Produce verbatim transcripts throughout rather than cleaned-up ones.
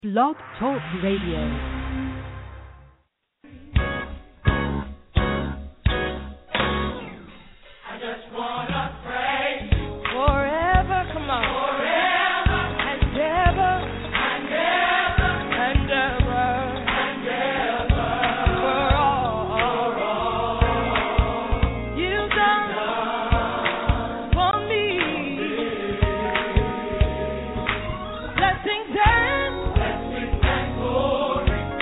Blog Talk Radio. Blessings and glory.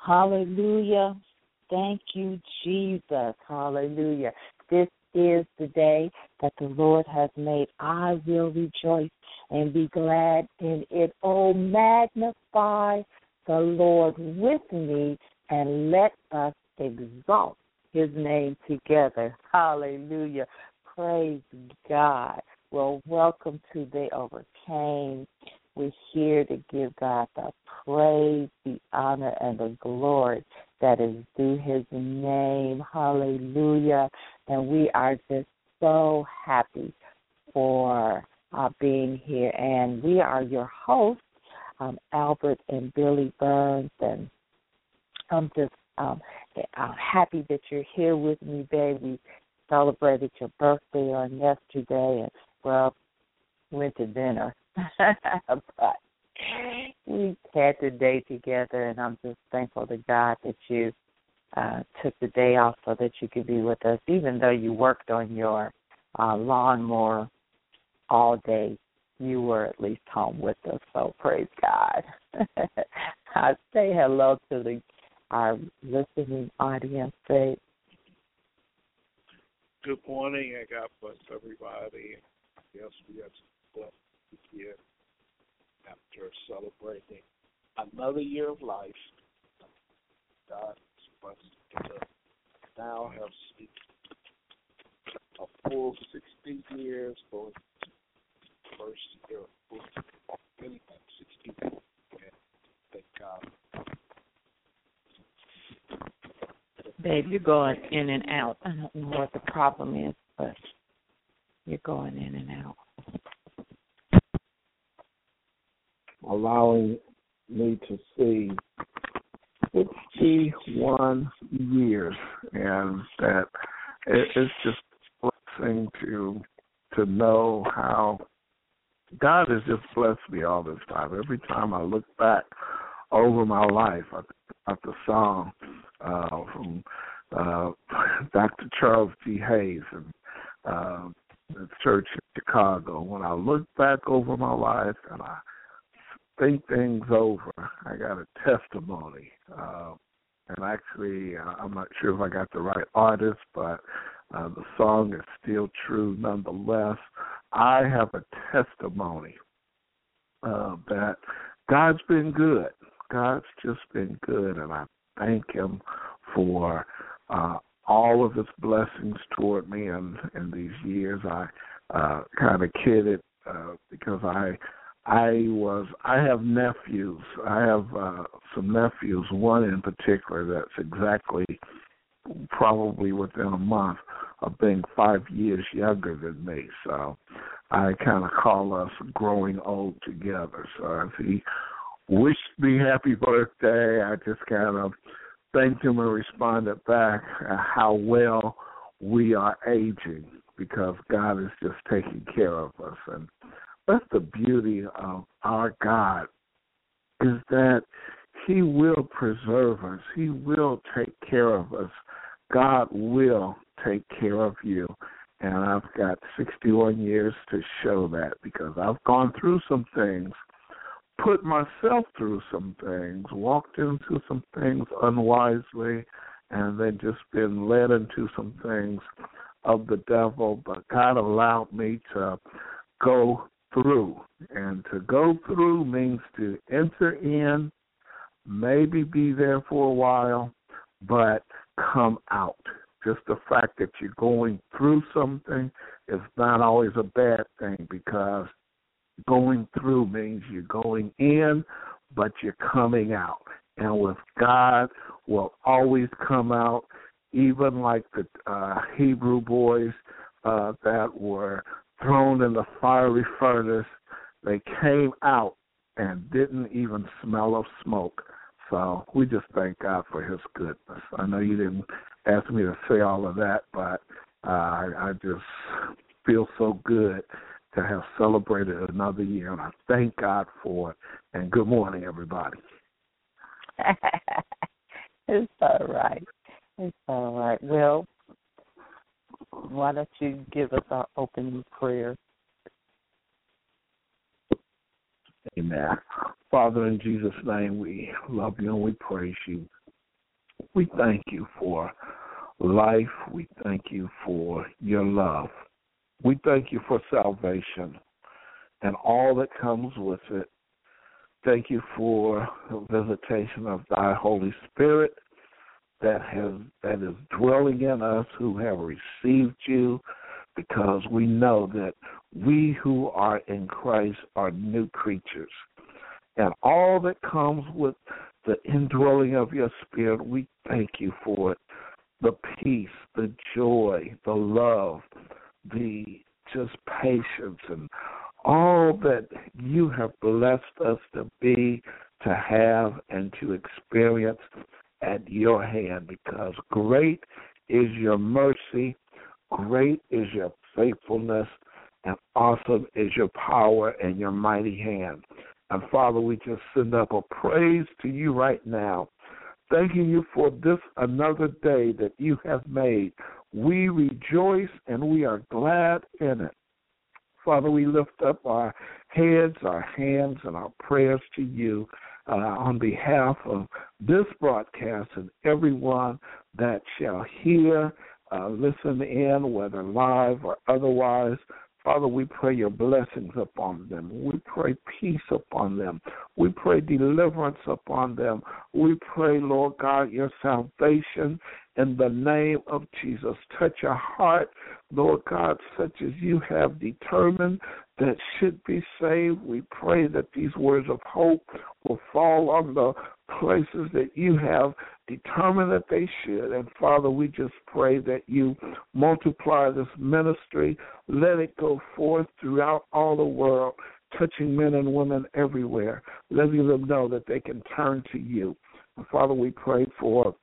Hallelujah. Thank you, Jesus. Hallelujah. This is the day that the Lord has made. I will rejoice and be glad in it. Oh, magnify the Lord with me and let us exalt his name together. Hallelujah. Praise God. Well, welcome to They Overcame. We're here to give God the praise, the honor, and the glory that is due his name. Hallelujah. And we are just so happy for uh, being here. And we are your hosts, um, Albert and Billy Burns. And I'm just um, I'm happy that you're here with me, babe. We celebrated your birthday on yesterday. And, well, went to dinner. But we had the day together, and I'm just thankful to God that you uh, took the day off so that you could be with us, even though you worked on your uh, lawnmower all day. You were at least home with us, so praise God. I say hello to the our listening audience. Say, good morning, and God bless everybody. Yes, we have some blessings here after celebrating another year of life. God is blessed to now have seen a full sixty years, going to the first year of full really sixty, and thank God. babe, you're going in and out. I don't know what the problem is, but you're going in and out. Allowing me to see sixty-one years, and that it, it's just a blessing to to know how God has just blessed me all this time. Every time I look back over my life, I think about the song uh, from uh, Doctor Charles G. Hayes and uh, the church in Chicago. When I look back over my life and I think things over, I got a testimony. Uh, and actually, uh, I'm not sure if I got the right artist, but uh, the song is still true nonetheless. I have a testimony uh, that God's been good. God's just been good, and I thank him for uh, all of his blessings toward me in, in these years. I uh, kind of kidded uh, because I I was I have nephews. I have uh, some nephews, one in particular that's exactly probably within a month of being five years younger than me. So I kind of call us growing old together. So as he wished me happy birthday, I just kind of thanked him and responded back how well we are aging, because God is just taking care of us. And that's the beauty of our God, is that he will preserve us. He will take care of us. God will take care of you. And I've got sixty-one years to show that, because I've gone through some things, put myself through some things, walked into some things unwisely, and then just been led into some things of the devil. But God allowed me to go through. And to go through means to enter in, maybe be there for a while, but come out. Just the fact that you're going through something is not always a bad thing, because going through means you're going in, but you're coming out. And with God, we'll always come out, even like the uh, Hebrew boys uh, that were thrown in the fiery furnace. They came out and didn't even smell of smoke. So we just thank God for his goodness. I know you didn't ask me to say all of that, but uh, I, I just feel so good to have celebrated another year, and I thank God for it. And good morning, everybody. It's all right. It's all right. Well, why don't you give us our opening prayer? Amen. Father, in Jesus' name, we love you and we praise you. we thank you for life. We thank you for your love. We thank you for salvation and all that comes with it. Thank you for the visitation of thy Holy Spirit that has that is dwelling in us who have received you, because we know that we who are in Christ are new creatures. And all that comes with the indwelling of your Spirit, we thank you for it. The peace, the joy, the love, the just patience, and all that you have blessed us to be, to have, and to experience at your hand, because great is your mercy, great is your faithfulness, and awesome is your power and your mighty hand. And Father, we just send up a praise to you right now, thanking you for this another day that you have made. We rejoice and we are glad in it. Father, we lift up our heads, our hands, and our prayers to you uh, on behalf of this broadcast and everyone that shall hear, uh, listen in, whether live or otherwise. Father, we pray your blessings upon them. We pray peace upon them. We pray deliverance upon them. We pray, Lord God, your salvation in the name of Jesus. Touch a heart, Lord God, such as you have determined that should be saved. We pray that these words of hope will fall on the places that you have determined that they should. And Father, we just pray that you multiply this ministry. Let it go forth throughout all the world, touching men and women everywhere, letting them know that they can turn to you. And Father, we pray for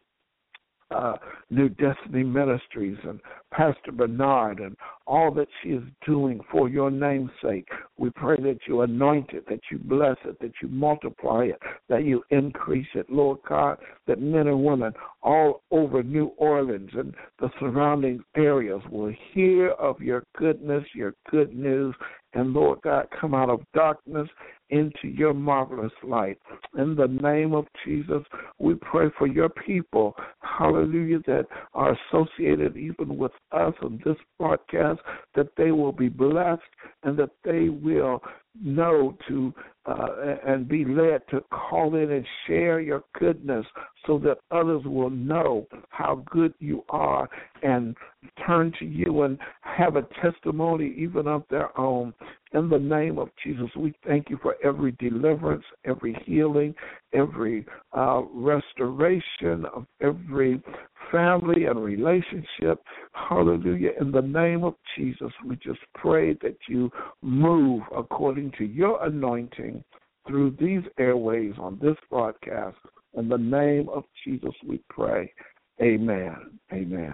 Uh, New Destiny Ministries and Pastor Bernard and all that she is doing for your name's sake. We pray that you anoint it, that you bless it, that you multiply it, that you increase it, Lord God, that men and women all over New Orleans and the surrounding areas will hear of your goodness, your good news, and Lord God, come out of darkness into your marvelous light. In the name of Jesus, we pray for your people, hallelujah, that are associated even with us on this broadcast, that they will be blessed and that they will know to uh, and be led to call in and share your goodness so that others will know how good you are and turn to you and have a testimony even of their own. In the name of Jesus, we thank you for every deliverance, every healing, every uh, restoration of every family and relationship. Hallelujah. In the name of Jesus, we just pray that you move according to your anointing through these airways on this broadcast. In the name of Jesus, we pray. Amen. Amen.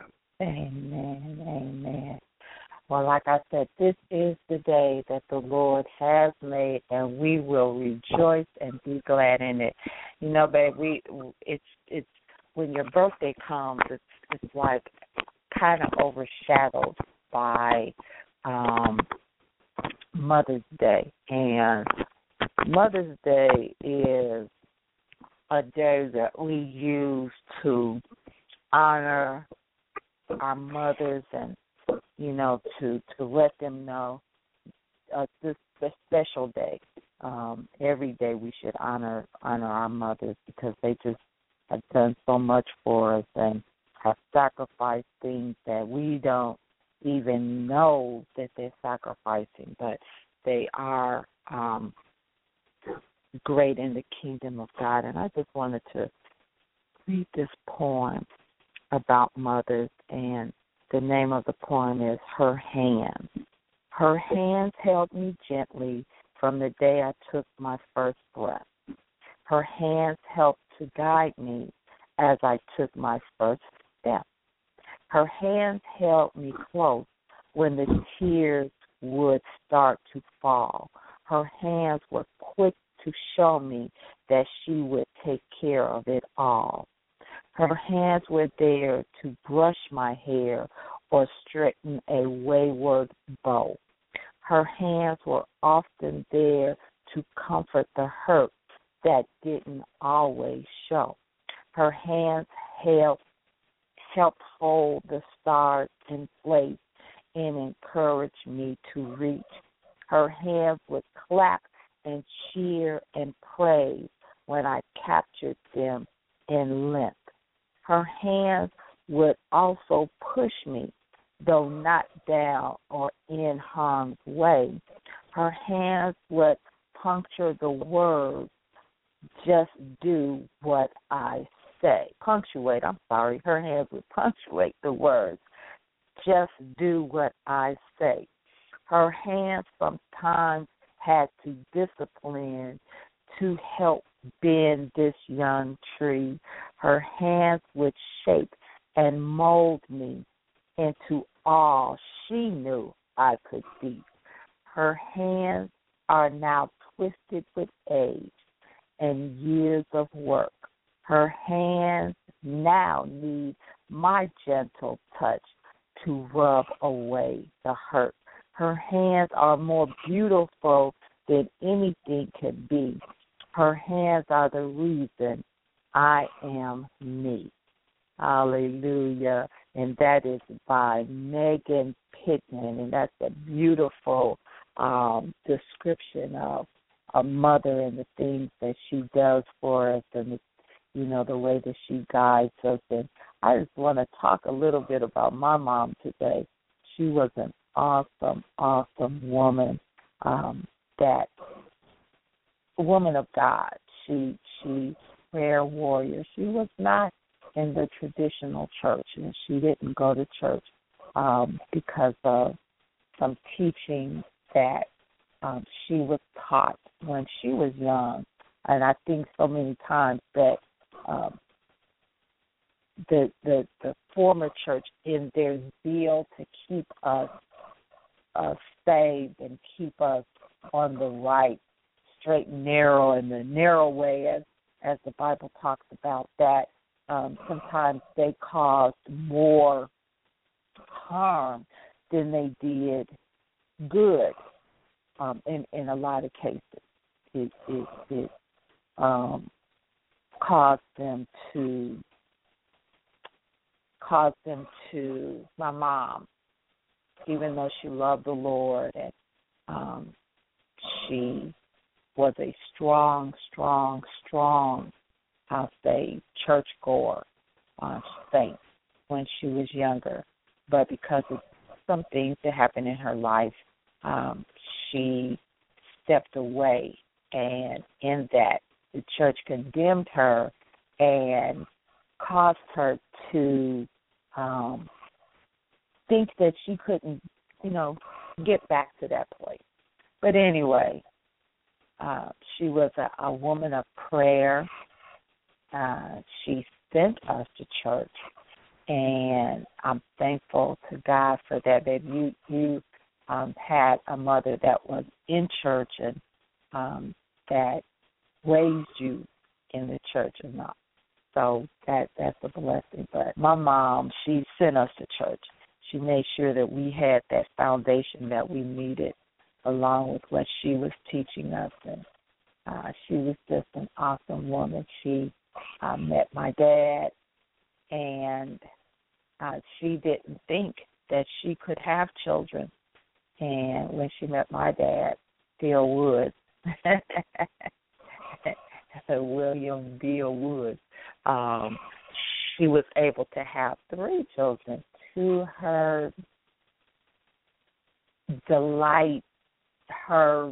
Amen. Amen. Well, like I said, this is the day that the Lord has made, and we will rejoice and be glad in it. You know, babe, we it's it's when your birthday comes, it's it's like kind of overshadowed by um, Mother's Day, and Mother's Day is a day that we use to honor our mothers and, you know, to, to let them know uh, this this special day. Um, every day we should honor honor our mothers because they just have done so much for us and have sacrificed things that we don't even know that they're sacrificing, but they are um, great in the kingdom of God. And I just wanted to read this poem about mothers, and the name of the poem is Her Hands. Her hands held me gently from the day I took my first breath. Her hands helped to guide me as I took my first step. Her hands held me close when the tears would start to fall. Her hands were quick to show me that she would take care of it all. Her hands were there to brush my hair or straighten a wayward bow. Her hands were often there to comfort the hurt that didn't always show. Her hands helped helped hold the stars in place and encouraged me to reach. Her hands would clap and cheer and praise when I captured them in length. Her hands would also push me, though not down or in harm's way. Her hands would puncture the words, just do what I say. Punctuate, I'm sorry. Her hands would punctuate the words, just do what I say. Her hands sometimes had to discipline to help bend this young tree. Her hands would shape and mold me into all she knew I could be. Her hands are now twisted with age and years of work. Her hands now need my gentle touch to rub away the hurt. Her hands are more beautiful than anything can be. Her hands are the reason I am me. Hallelujah. And that is by Megan Pittman, and that's a beautiful um, description of a mother and the things that she does for us, and you know the way that she guides us. And I just want to talk a little bit about my mom today. She was an awesome, awesome woman. Um, that woman of God. She she prayer warrior. She was not in the traditional church, and she didn't go to church um, because of some teaching that um, she was taught when she was young. And I think so many times that um, the, the the former church, in their zeal to keep us uh, saved and keep us on the right, straight and narrow, and the narrow way, as as the Bible talks about, that um, sometimes they caused more harm than they did good. Um, in in a lot of cases, it it, it um, caused them to caused them to my mom, even though she loved the Lord and um, she was a strong, strong, strong, I'll say, churchgoer uh, saint when she was younger. But because of some things that happened in her life, um, she stepped away. And in that, the church condemned her and caused her to um, think that she couldn't, you know, get back to that place. But anyway, uh, she was a, a woman of prayer. Uh, she sent us to church, and I'm thankful to God for that. That you you um, had a mother that was in church and um, that raised you in the church or not. So that that's a blessing. But my mom, she sent us to church. She made sure that we had that foundation that we needed, along with what she was teaching us. And uh, she was just an awesome woman. She uh, met my dad, and uh, she didn't think that she could have children. And when she met my dad, Bill Woods, William Bill Woods, um, she was able to have three children. To her delight, her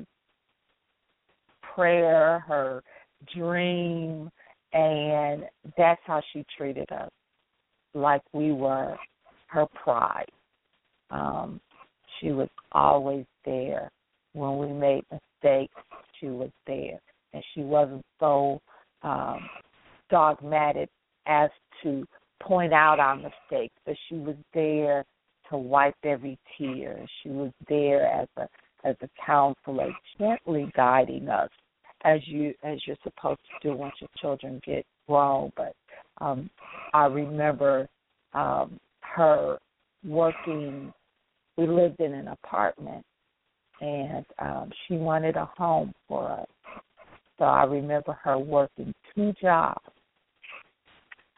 prayer, her dream, and that's how she treated us, like we were her pride. Um, she was always there. When we made mistakes, she was there. And she wasn't so um, dogmatic as to point out our mistakes, but she was there to wipe every tear. She was there as a as a counselor, gently guiding us as you as you're supposed to do once your children get grown. But um, I remember um, her working. We lived in an apartment, and um, she wanted a home for us. So I remember her working two jobs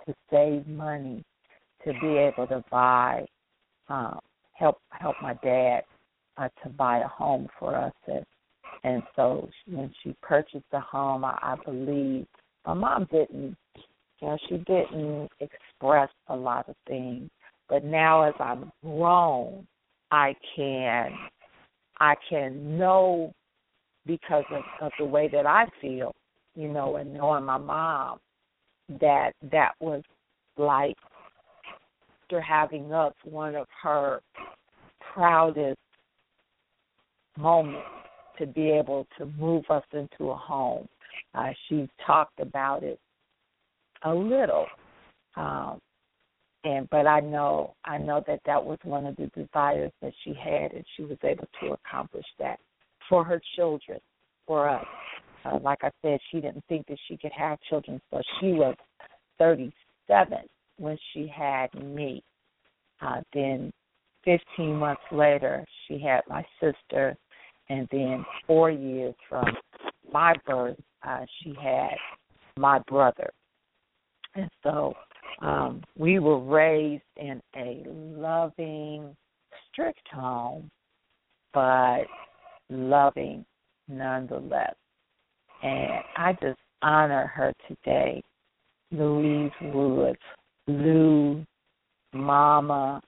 to save money to be able to buy, um, help help my dad uh, to buy a home for us. And, and so when she purchased the home, I, I believe my mom didn't, you know, she didn't express a lot of things. But now as I'm grown, I can, I can know because of, of the way that I feel, you know, and knowing my mom, that that was like after having us one of her proudest moments to be able to move us into a home. Uh, she talked about it a little, um, and but I know I know that that was one of the desires that she had, and she was able to accomplish that for her children, for us. Uh, like I said, she didn't think that she could have children, so she was thirty-seven when she had me. Uh, then fifteen months later, she had my sister, and then four years from my birth, uh, she had my brother. And so um, we were raised in a loving, strict home, but loving nonetheless. And I just honor her today, Louise Woods, Lou, Mama,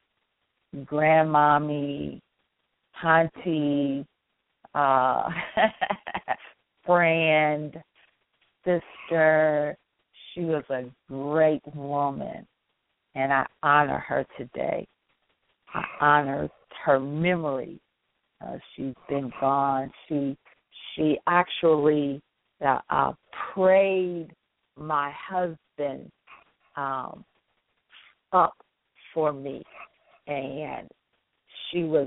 Grandmommy, Auntie, uh, friend, sister. She was a great woman, and I honor her today. I honor her memory. Uh, she's been gone. She she actually uh, uh, prayed my husband um, up for me, and she was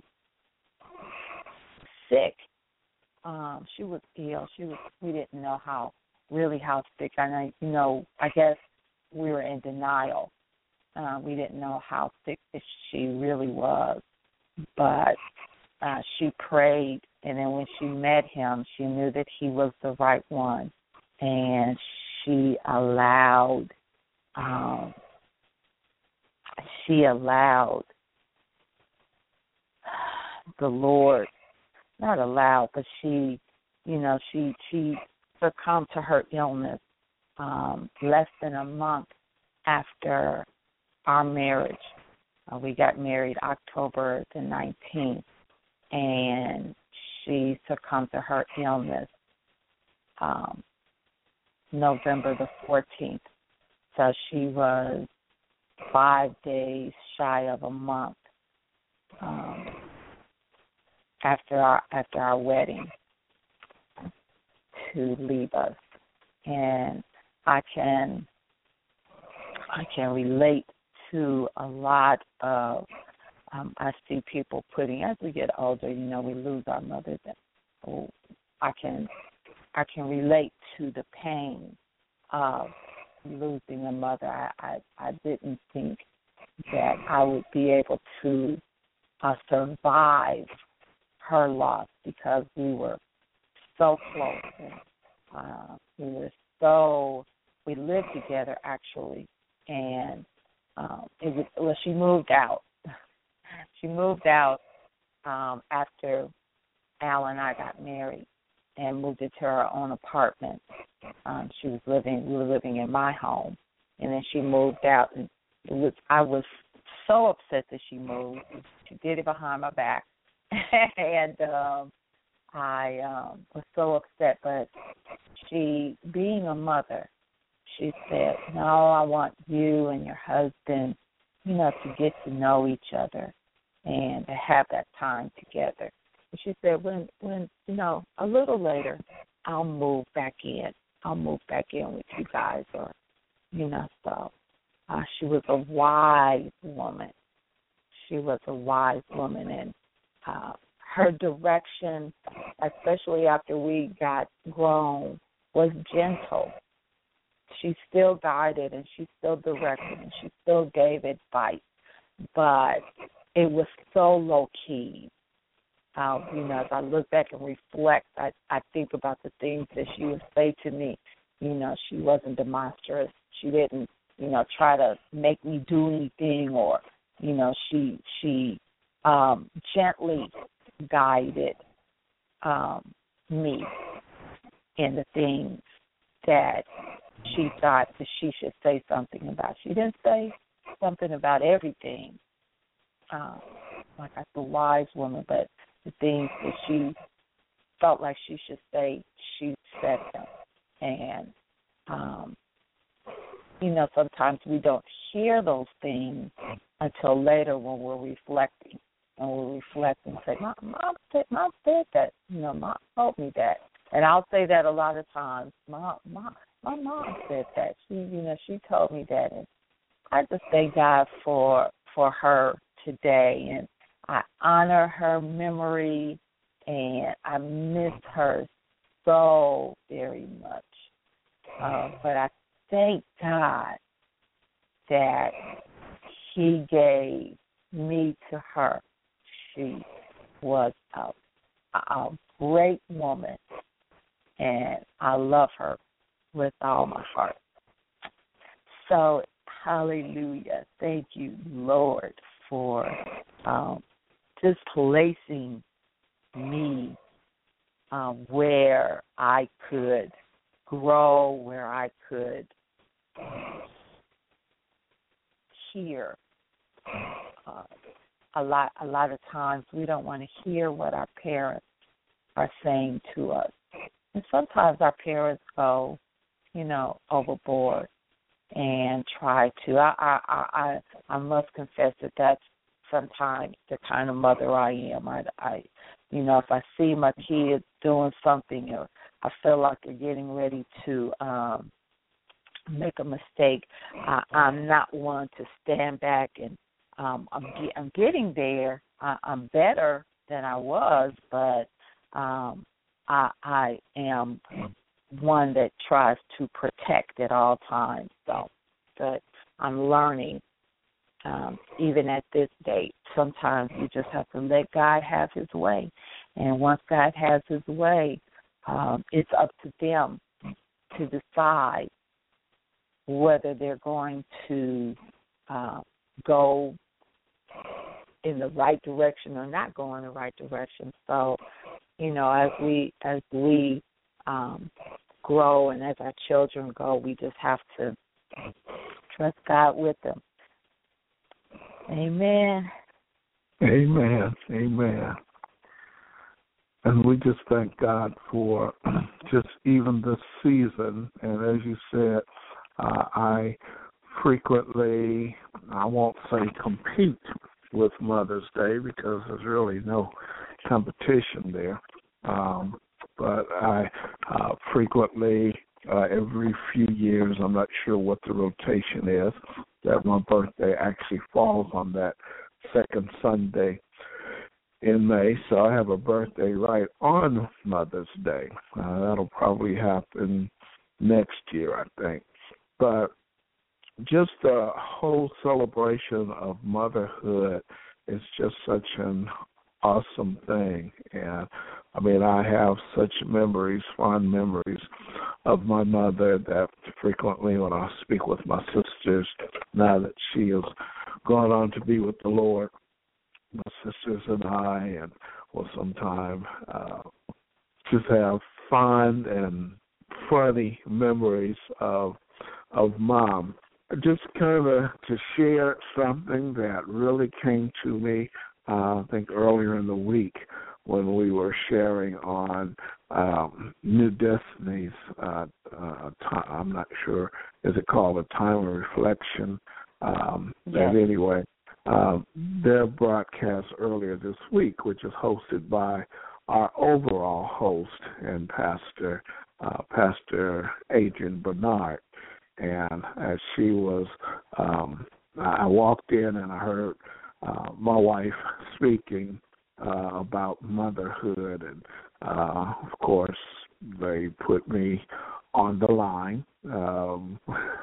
sick. Um, she was ill. She was. We didn't know how really how sick. I know. You know. I guess we were in denial. Uh, we didn't know how sick she really was, but uh, she prayed, and then when she met him, she knew that he was the right one, and she allowed. Um, she allowed the Lord, not allowed, but she, you know, she she succumbed to her illness um, less than a month after our marriage. Uh, we got married October the nineteenth, and she succumbed to her illness um, November the fourteenth. So she was five days shy of a month um, after our after our wedding to leave us, and I can I can relate to a lot of. Um, I see people putting, as we get older, you know, we lose our mothers. And I can I can relate to the pain of losing a mother. I, I, I didn't think that I would be able to uh, survive her loss because we were so close. And, uh, we were so, we lived together actually, and um, it was, well, she moved out. She moved out um, after Al and I got married and moved into her own apartment. Um, she was living, we were living in my home, and then she moved out. And it was, I was so upset that she moved. She did it behind my back, and um, I um, was so upset. But she, being a mother, she said, "No, I want you and your husband, you know, to get to know each other and to have that time together." And she said, when, when, you know, a little later, I'll move back in. I'll move back in with you guys, or, you know, so uh, she was a wise woman. She was a wise woman, and uh, her direction, especially after we got grown, was gentle. She still guided, and she still directed, and she still gave advice, but it was so low-key. Uh, you know, as I look back and reflect, I, I think about the things that she would say to me. You know, she wasn't demonstrative. She didn't, you know, try to make me do anything, or, you know, she she um, gently guided um, me in the things that she thought that she should say something about. She didn't say something about everything, um, like I said, wise woman, but the things that she felt like she should say, she said them. And, um, you know, sometimes we don't hear those things until later when we're reflecting. And we'll reflect and say, Mom, Mom, said, Mom said that. You know, Mom told me that. And I'll say that a lot of times. Mom, Mom, my mom said that. She, you know, she told me that. And I just thank God for for her today. And I honor her memory, and I miss her so very much. Uh, but I thank God that He gave me to her. She was a, a great woman, and I love her with all my heart. So, hallelujah. Thank you, Lord, for um, just placing me um, where I could grow, where I could hear. Uh, a lot, a lot of times we don't want to hear what our parents are saying to us, and sometimes our parents go, you know, overboard and try to. I, I, I, I must confess that that's sometimes the kind of mother I am. I, I, you know, if I see my kids doing something, or I feel like they're getting ready to um, make a mistake, I, I'm not one to stand back and um, I'm, get, I'm getting there. I, I'm better than I was, but um, I, I am one that tries to protect at all times. So, but I'm learning, um, even at this date, sometimes you just have to let God have His way. And once God has His way, um, it's up to them to decide whether they're going to uh, go in the right direction or not go in the right direction. So, you know, as we as we um, grow and as our children go, we just have to trust God with them. Amen. Amen. Amen. And we just thank God for just even this season. And as you said, uh, I frequently, I won't say compete with Mother's Day because there's really no competition there. Um, but I uh, frequently, uh, every few years, I'm not sure what the rotation is, that my birthday actually falls on that second Sunday in May, so I have a birthday right on Mother's Day. Uh, that'll probably happen next year, I think. But just the whole celebration of motherhood is just such an awesome thing. And, I mean, I have such memories, fond memories of my mother that frequently when I speak with my sisters, now that she has gone on to be with the Lord, my sisters and I, and will sometime uh, just have fond and funny memories of of Mom. Just kind of to share something that really came to me, uh, I think earlier in the week when we were sharing on um, New Destiny's, uh, uh, time, I'm not sure, is it called a time of reflection? Um, yes. But anyway, Um, their broadcast earlier this week, which is hosted by our overall host and pastor, uh, Pastor Adrian Bernard. And as she was, um, I walked in and I heard uh, my wife speaking uh, about motherhood. And, uh, of course, they put me on the line. Um,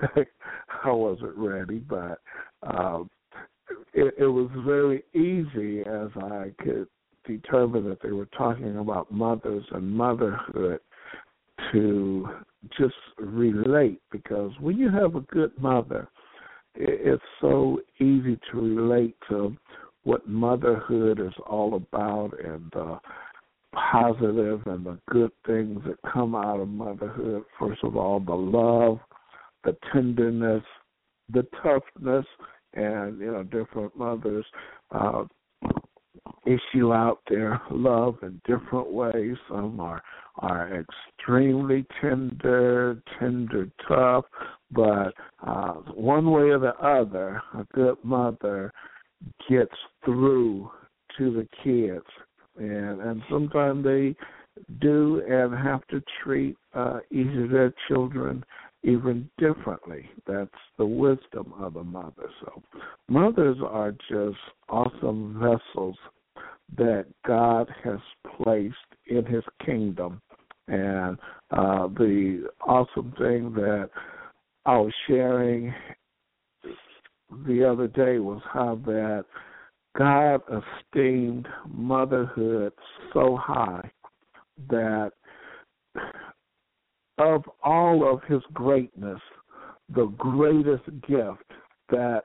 I wasn't ready, but uh, It, it was very easy as I could determine that they were talking about mothers and motherhood to just relate, because when you have a good mother, it's so easy to relate to what motherhood is all about and the positive and the good things that come out of motherhood. First of all, the love, the tenderness, the toughness, and, you know, different mothers uh, issue out their love in different ways. Some are are extremely tender, tender, tough, but uh, one way or the other, a good mother gets through to the kids, and and sometimes they do and have to treat uh, each of their children even differently. That's the wisdom of a mother. So mothers are just awesome vessels that God has placed in his kingdom. And uh, the awesome thing that I was sharing the other day was how that God esteemed motherhood so high that of all of his greatness, the greatest gift that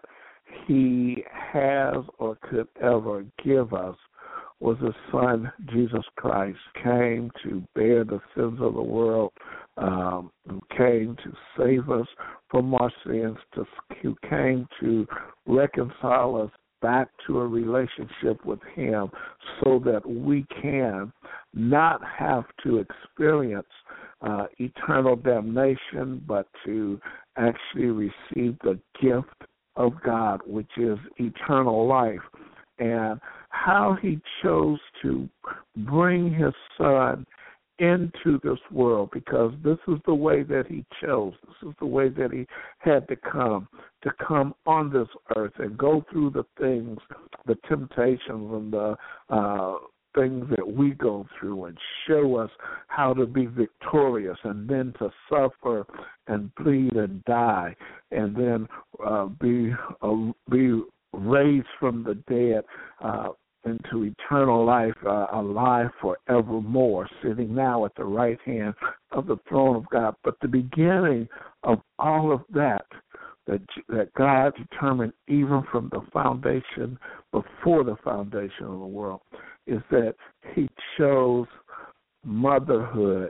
he has or could ever give us was his son, Jesus Christ, came to bear the sins of the world, um, who came to save us from our sins, to, who came to reconcile us back to a relationship with him so that we can not have to experience uh, eternal damnation, but to actually receive the gift of God, which is eternal life. And how he chose to bring his son into this world, because this is the way that he chose. This is the way that he had to come, to come on this earth and go through the things, the temptations and the uh, things that we go through, and show us how to be victorious, and then to suffer and bleed and die, and then uh, be uh, be raised from the dead uh, into eternal life, uh, alive forevermore, sitting now at the right hand of the throne of God. But the beginning of all of that, that, that God determined even from the foundation, before the foundation of the world, is that he chose motherhood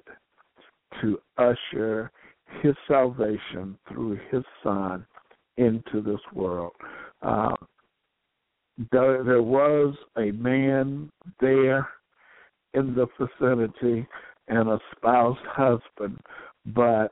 to usher his salvation through his son into this world. Uh, There, there was a man there in the vicinity and a spouse husband, but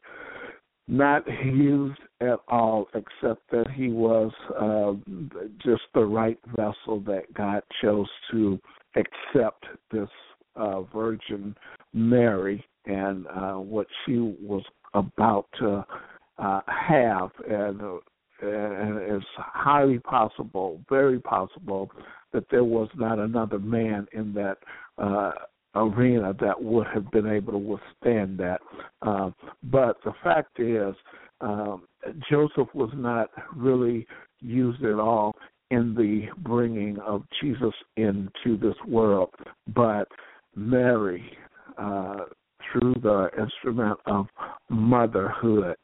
not used at all, except that he was uh, just the right vessel that God chose to accept this uh, Virgin Mary and uh, what she was about to uh, have. And uh, And it's highly possible, very possible, that there was not another man in that uh, arena that would have been able to withstand that. Uh, but the fact is, um, Joseph was not really used at all in the bringing of Jesus into this world, but Mary, uh, through the instrument of motherhood,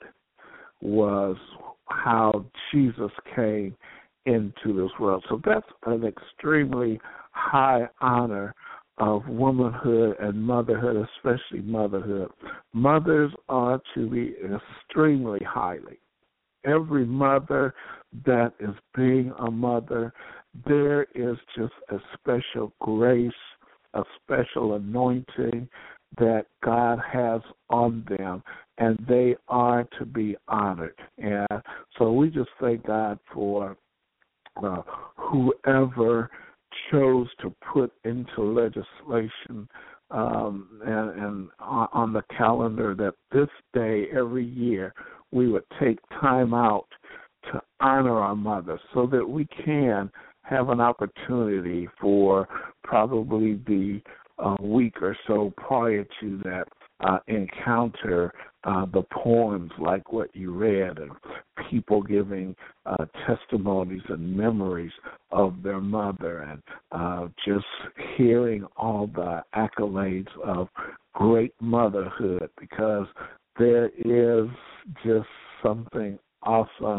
was how Jesus came into this world. So that's an extremely high honor of womanhood and motherhood, especially motherhood. Mothers are to be extremely highly. Every mother that is being a mother, there is just a special grace, a special anointing that God has on them, and they are to be honored. And so we just thank God for uh, whoever chose to put into legislation um, and, and on, on the calendar that this day every year we would take time out to honor our mothers, so that we can have an opportunity for probably the uh, week or so prior to that uh, encounter uh, the poems like what you read, and people giving uh, testimonies and memories of their mother, and uh, just hearing all the accolades of great motherhood, because there is just something awesome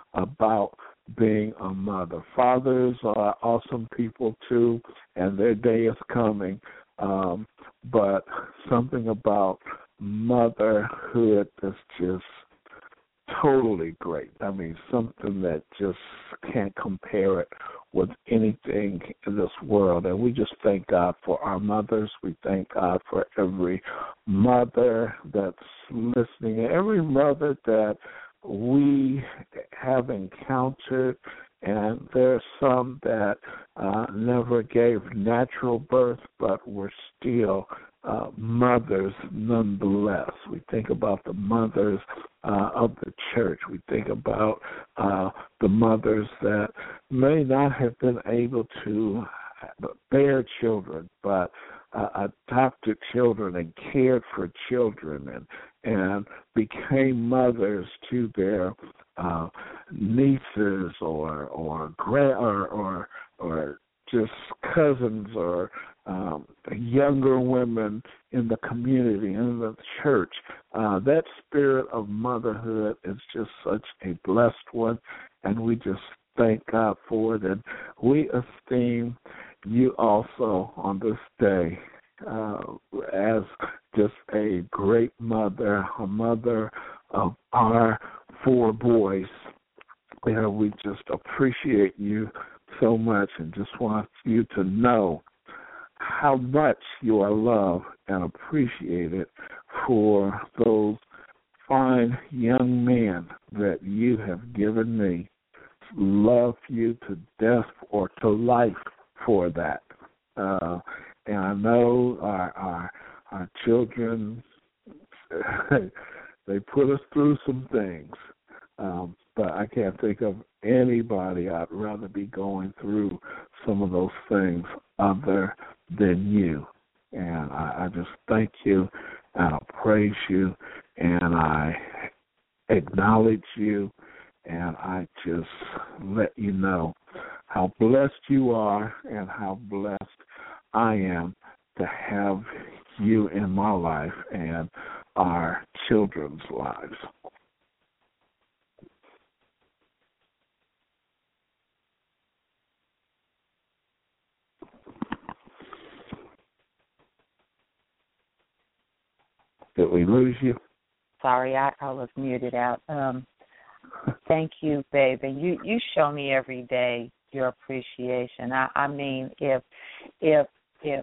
about being a mother. Fathers are awesome people too, and their day is coming. Um, but something about motherhood is just totally great. I mean, something that just can't compare it with anything in this world. And we just thank God for our mothers. We thank God for every mother that's listening, every mother that we have encountered. And there's some that uh, never gave natural birth, but were still uh, mothers nonetheless. We think about the mothers uh, of the church. We think about uh, the mothers that may not have been able to bear children, but uh, adopted children and cared for children and and became mothers to their uh, nieces or or, gra- or or or just cousins or um, younger women in the community, in the church. Uh, that spirit of motherhood is just such a blessed one, and we just thank God for it. And we esteem you also on this day uh, as just a great mother, a mother of our four boys. And we just appreciate you so much and just want you to know how much you are loved and appreciated for those fine young men that you have given me. Love you to death or to life for that. Uh, and I know our, our, our children, they put us through some things. Um, but I can't think of anybody I'd rather be going through some of those things other than you. And I, I just thank you, and I praise you, and I acknowledge you, and I just let you know how blessed you are and how blessed I am to have you in my life and our children's lives. Did we lose you? Sorry, I, I was muted out. Um, thank you, babe. And you, you show me every day your appreciation. I, I mean, if if if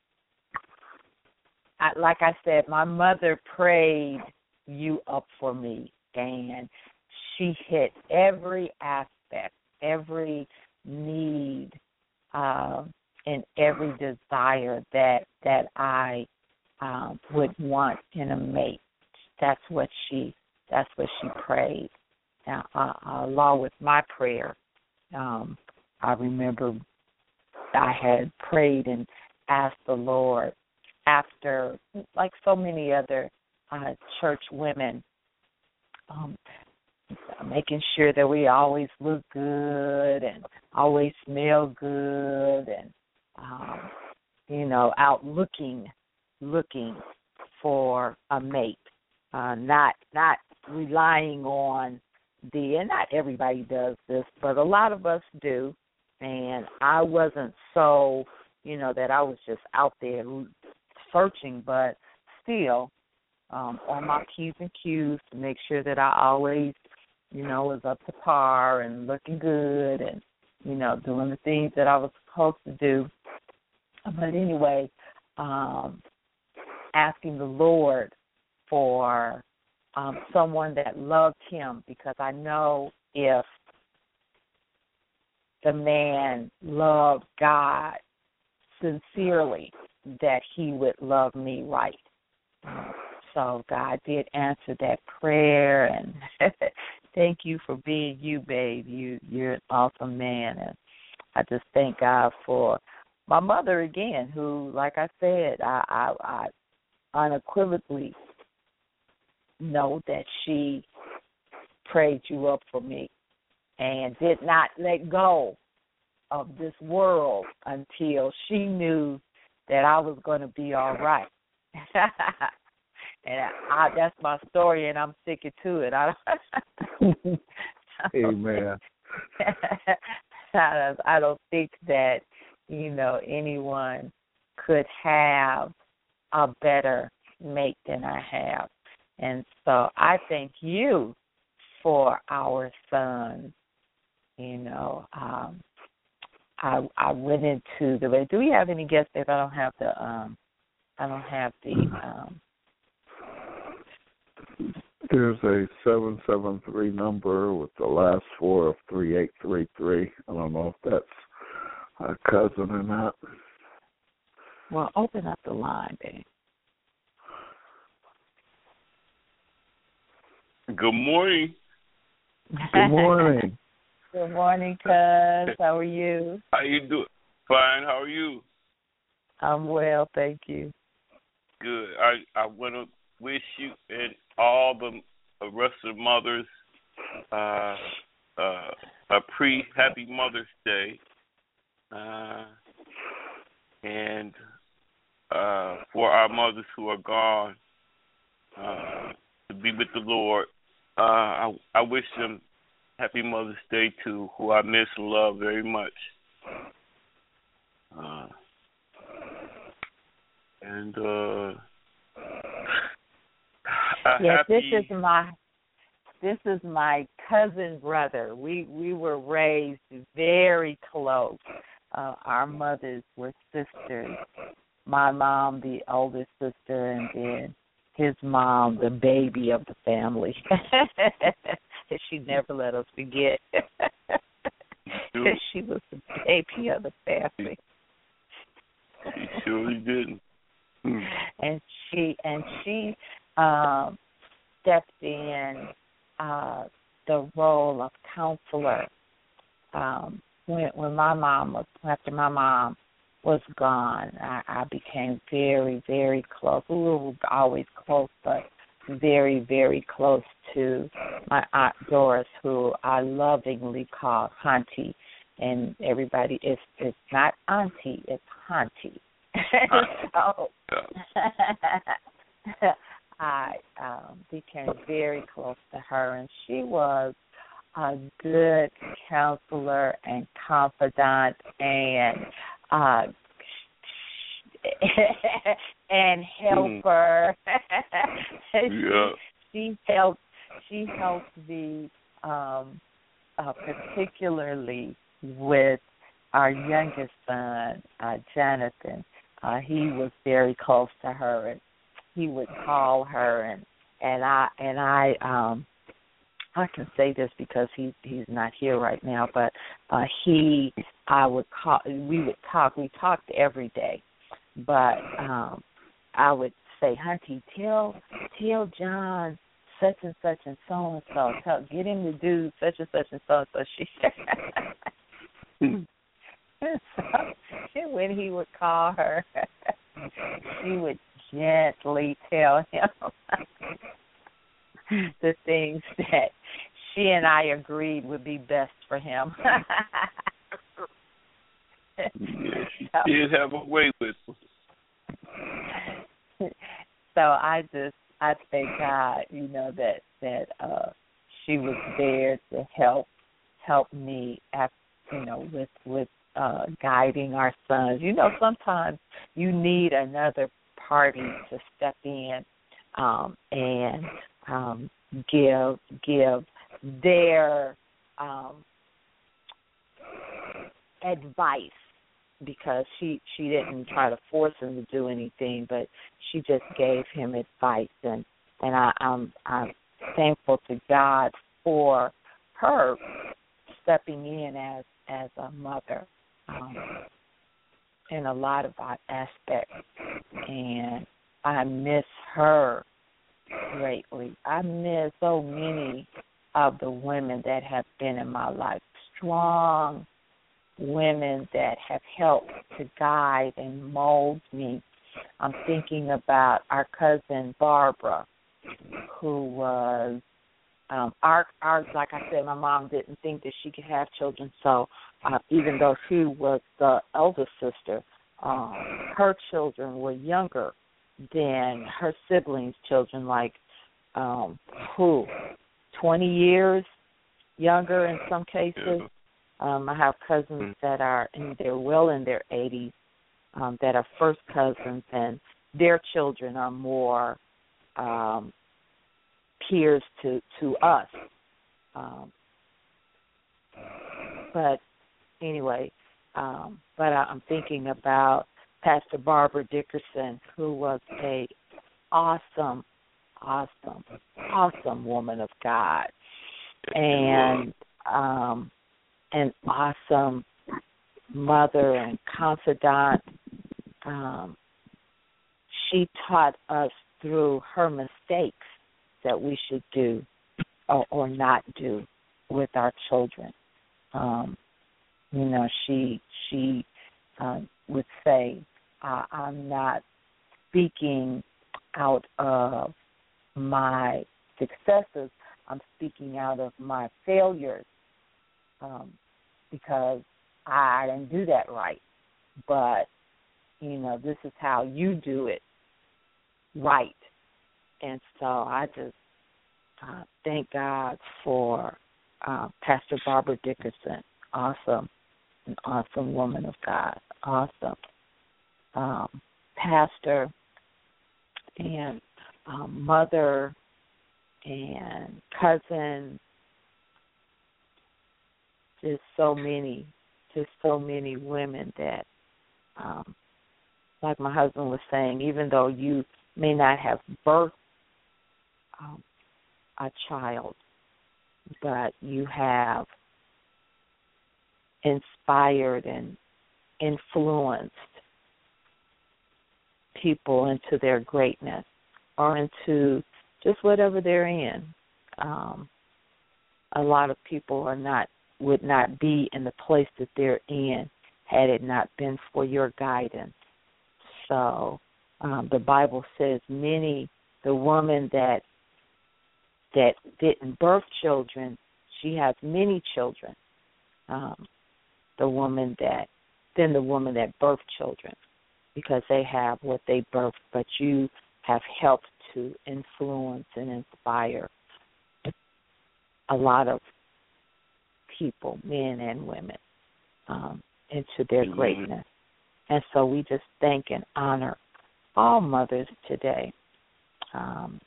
I, like I said, my mother prayed you up for me, and she hit every aspect, every need, uh, and every desire that that I um, would want in a mate. That's what she. That's what she prayed. Now, uh, along with my prayer, um, I remember I had prayed and asked the Lord after, like so many other uh, church women, um, making sure that we always look good and always smell good and, um, you know, out looking, looking for a mate, uh, not not relying on the, and not everybody does this, but a lot of us do. And I wasn't so, you know, that I was just out there searching, but still um, on my P's and Q's to make sure that I always, you know, was up to par and looking good and, you know, doing the things that I was supposed to do. But anyway, um, asking the Lord for um, someone that loved him, because I know if the man loved God sincerely, that he would love me right. So God did answer that prayer, and thank you for being you, babe. You, you're an awesome man, and I just thank God for my mother again, who, like I said, I, I, I unequivocally know that she prayed you up for me and did not let go of this world until she knew that I was going to be all right. And I, that's my story, and I'm sticking to it. I, Amen. I don't, I don't think that, you know, anyone could have a better mate than I have. And so I thank you for our sons. You know, um, I I went into the. Do we have any guests? If I don't have the, um, I don't have the. Um, There's a seven seven three number with the last four of three eight three three. I don't know if that's a cousin or not. Well, open up the line, babe. Good morning. Good morning. Good morning, cuz. How are you? How you doing? Fine. How are you? I'm well, thank you. Good. I I want to wish you and all the rest of the mothers uh, uh, a pre-happy Mother's Day, uh, and uh, for our mothers who are gone uh, to be with the Lord. Uh, I, I wish them happy Mother's Day too, who I miss and love very much. Uh, and uh, yes, happy... this is my this is my cousin brother. We we were raised very close. Uh, our mothers were sisters. My mom, the oldest sister, and then his mom, the baby of the family. She never let us forget. She was the baby of the family. She surely didn't. Hmm. And she and she um, stepped in uh, the role of counselor um, when when my mom was after my mom was gone. I, I became very very close. We were always close, but very very close to my Aunt Doris, who I lovingly call Auntie, and everybody it's it's not Auntie, it's Auntie. So I um, became very close to her, and she was a good counselor and confidant and uh, and helper. Yeah. she, she helped. She helped me um, uh, particularly with our youngest son, uh, Jonathan. Uh, he was very close to her, and he would call her, and and I and I um, I can say this because he he's not here right now, but uh, he I would call. We would talk. We talked every day, but um, I would say, Hunty, tell tell John such and such and so and so. Tell get him to do such and such and so and so. She. So when he would call her, she would gently tell him the things that she and I agreed would be best for him. Yeah, she so, did have a way with him. So I just, I thank God, you know, that that uh, she was there to help help me, at, you know, with with. Uh, guiding our sons. You know, sometimes you need another party to step in um, and um, give give their um, advice, because she she didn't try to force him to do anything, but she just gave him advice, and and I, I'm I'm thankful to God for her stepping in as as a mother. Um, in a lot of our aspects, and I miss her greatly. I miss so many of the women that have been in my life, strong women that have helped to guide and mold me. I'm thinking about our cousin Barbara, who was Um, our, our, like I said, my mom didn't think that she could have children, so uh, even though she was the eldest sister, um, her children were younger than her siblings' children, like, um, who, twenty years younger in some cases. Yeah. Um, I have cousins Mm-hmm. that are in their well in their eighties um, that are first cousins, and their children are more um, peers to to us. Um, but anyway, um, but I, I'm thinking about Pastor Barbara Dickerson, who was a awesome, awesome, awesome woman of God, and um, an awesome mother and confidant. Um, she taught us through her mistakes that we should do or, or not do with our children. Um, you know, she she uh, would say, uh, "I'm not speaking out of my successes. I'm speaking out of my failures um, because I didn't do that right. But you know, this is how you do it right." And so I just uh, thank God for uh, Pastor Barbara Dickerson. Awesome, an awesome woman of God. Awesome um, pastor and um, mother and cousin. Just so many, just so many women that, um, like my husband was saying, even though you may not have birthed um, a child, but you have inspired and influenced people into their greatness or into just whatever they're in. Um, a lot of people are not would not be in the place that they're in had it not been for your guidance. So um, the Bible says many, the woman that that didn't birth children, she has many children. Um, the woman that, then the woman that birthed children, because they have what they birthed, but you have helped to influence and inspire a lot of people, men and women, um, into their Mm-hmm. greatness. And so we just thank and honor all mothers today. Um,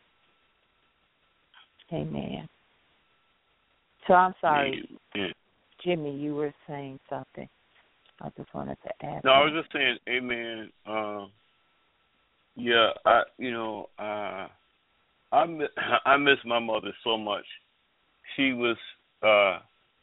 amen. So I'm sorry, Yeah. Jimmy, you were saying something. I just wanted to add. No, I was just saying, amen. Um, yeah, I, you know, uh, I miss, I miss my mother so much. She was uh,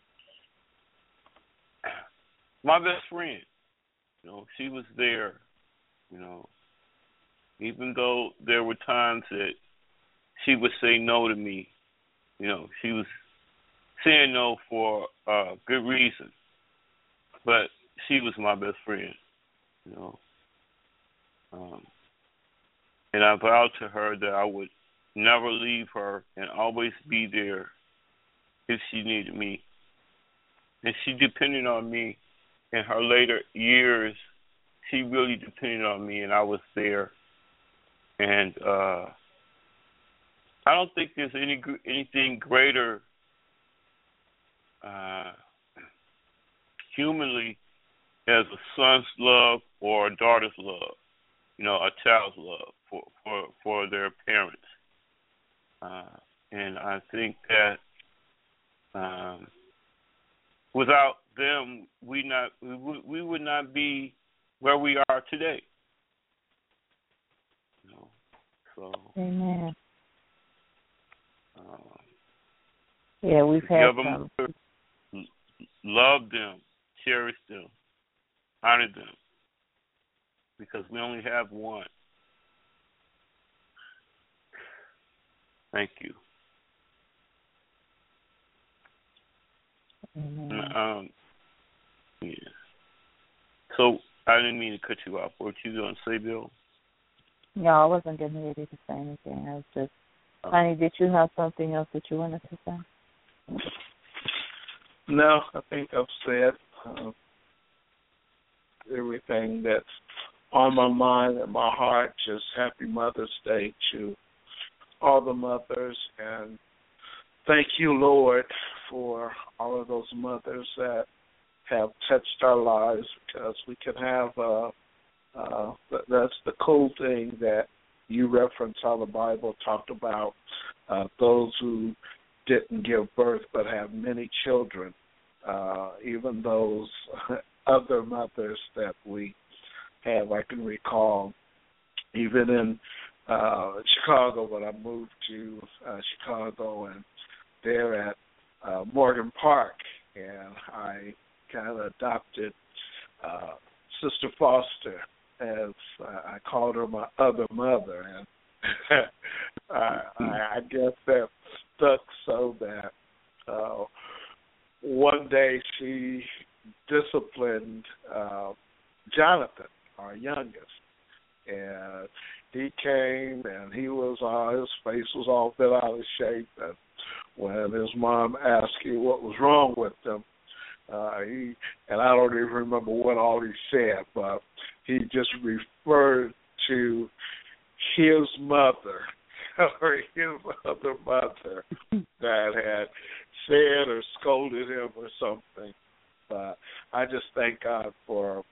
my best friend. You know, she was there. You know, even though there were times that she would say no to me. You know, she was saying no for uh, good reason, but she was my best friend. You know, um, and I vowed to her that I would never leave her and always be there if she needed me. And she depended on me. In her later years, she really depended on me, and I was there. And uh, I don't think there's any anything greater uh, humanly as a son's love or a daughter's love, you know, a child's love for for, for their parents. Uh, and I think that um, without them, we not we, would- we would not be where we are today. You know, so. Amen. Uh, Yeah, we've had some. mother, love them, cherish them, honor them, because we only have one. Thank you. Amen. Um, yeah. So I didn't mean to cut you off. What you going to say, Bill? No, I wasn't getting ready to say anything. I was just, Oh. honey, did you have something else that you wanted to say? No, I think I've said uh, everything that's on my mind and my heart. Just happy Mother's Day to all the mothers, and thank you, Lord, for all of those mothers that have touched our lives, because we can have, uh, uh, that's the cool thing that you reference how the Bible talked about uh, those who didn't give birth but have many children, uh, even those other mothers that we have. I can recall even in uh, Chicago when I moved to uh, Chicago, and there at uh, Morgan Park, and I kind of adopted uh, Sister Foster, as uh, I called her my other mother, and I, I guess that stuck so that uh, one day she disciplined uh, Jonathan, our youngest, and he came and he was uh, his face was all bent out of shape, and when his mom asked him what was wrong with him, uh, he and I don't even remember what all he said, but he just referred to his mother or his other mother that had said or scolded him or something. But I just thank God for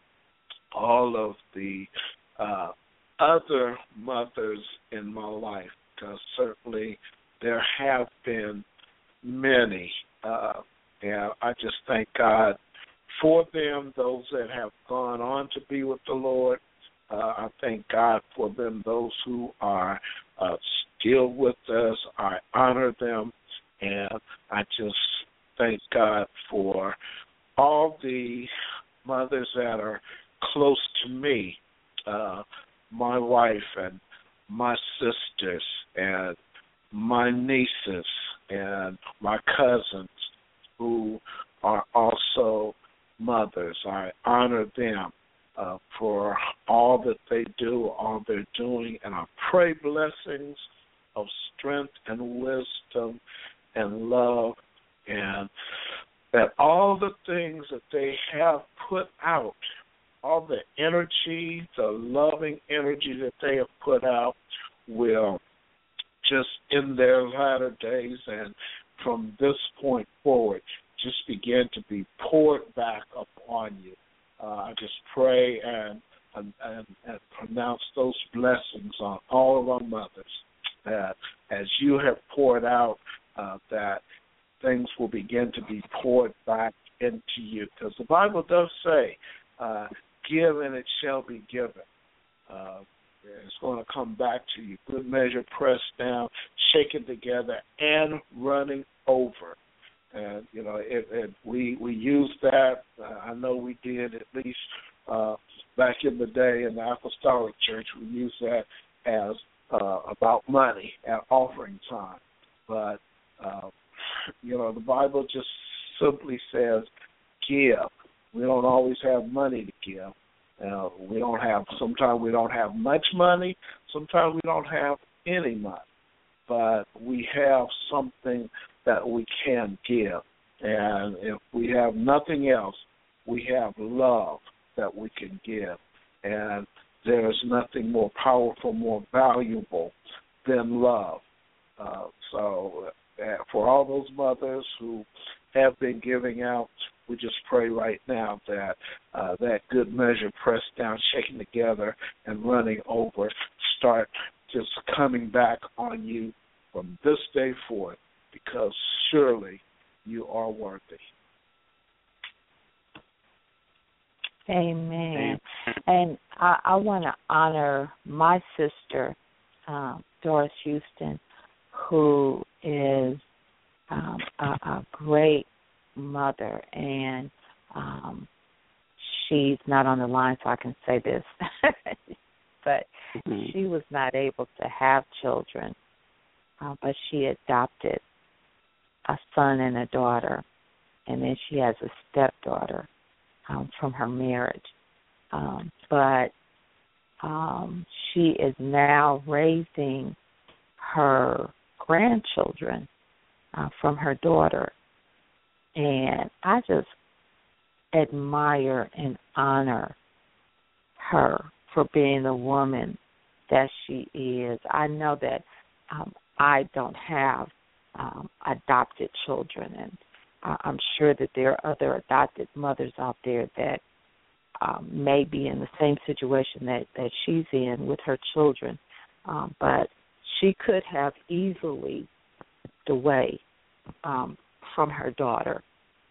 all of the uh, other mothers in my life, because certainly there have been many, uh, and I just thank God for them, those that have gone on to be with the Lord. Uh, I thank God for them, those who are uh, still with us. I honor them, and I just thank God for all the mothers that are close to me, uh, my wife and my sisters and my nieces and my cousins who are also mothers. I honor them uh, for all that they do, all they're doing, and I pray blessings of strength and wisdom and love, and that all the things that they have put out, all the energy, the loving energy that they have put out will just in their latter days and from this point forward just begin to be poured back upon you. Uh, I just pray and, and, and, and pronounce those blessings on all of our mothers, that as you have poured out, uh, that things will begin to be poured back into you. Because the Bible does say, uh, give and it shall be given. Uh, it's going to come back to you. Good measure, pressed down, shaken together, and running over. And, you know, it, it, we, we use that. Uh, I know we did at least uh, back in the day in the Apostolic Church. We use that as uh, about money at offering time. But, uh, you know, the Bible just simply says give. We don't always have money to give. Uh, we don't have, sometimes we don't have much money. Sometimes we don't have any money. But we have something that we can give. And if we have nothing else, we have love that we can give. And there's nothing more powerful, more valuable than love. Uh, so uh, for all those mothers who have been giving out, we just pray right now that uh, that good measure, pressed down, shaken together, and running over, start just coming back on you from this day forth, because surely you are worthy. Amen. And I, I want to honor my sister, um, Doris Houston, who is um, a, a great mother, and um, she's not on the line, so I can say this, but mm-hmm. she was not able to have children, uh, but she adopted a son and a daughter, and then she has a stepdaughter um, from her marriage. Um, but um, she is now raising her grandchildren uh, from her daughter. And I just admire and honor her for being the woman that she is. I know that um, I don't have um, adopted children, and I, I'm sure that there are other adopted mothers out there that um, may be in the same situation that, that she's in with her children. Um, but she could have easily walked away um, from her daughter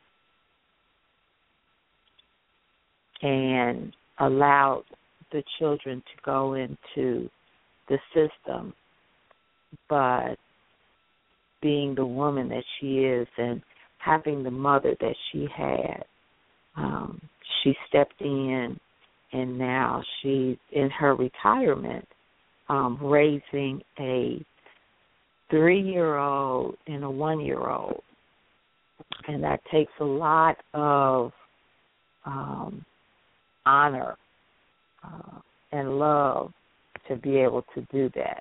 and allowed the children to go into the system, but being the woman that she is and having the mother that she had, um, she stepped in, and now she's in her retirement, um, raising a three-year-old and a one-year-old. And that takes a lot of um, honor uh, and love to be able to do that.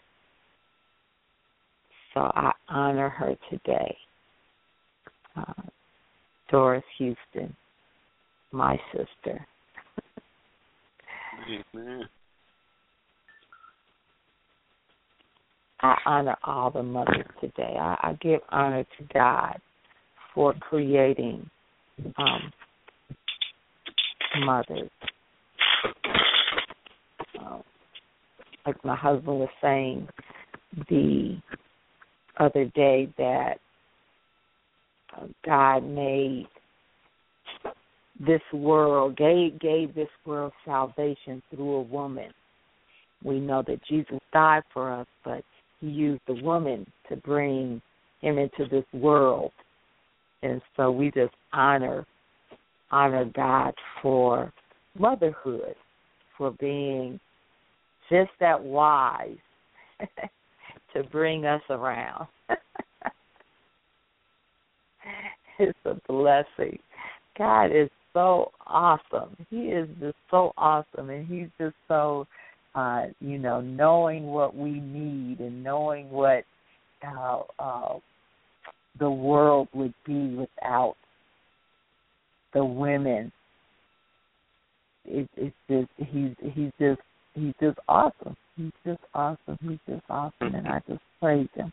So I honor her today. Uh, Doris Houston, my sister. Amen. I honor all the mothers today. I, I give honor to God for creating um, mothers. Uh, like my husband was saying the other day that uh, God made this world, gave, gave this world salvation through a woman. We know that Jesus died for us, but he used the woman to bring him into this world. And so we just honor honor God for motherhood, for being just that wise to bring us around. It's a blessing. God is so awesome. He is just so awesome, and he's just so, uh, you know, knowing what we need and knowing what uh, uh, the world would be without the women. It, it's just he's he's just he's just awesome. He's just awesome. He's just awesome, and I just praise him.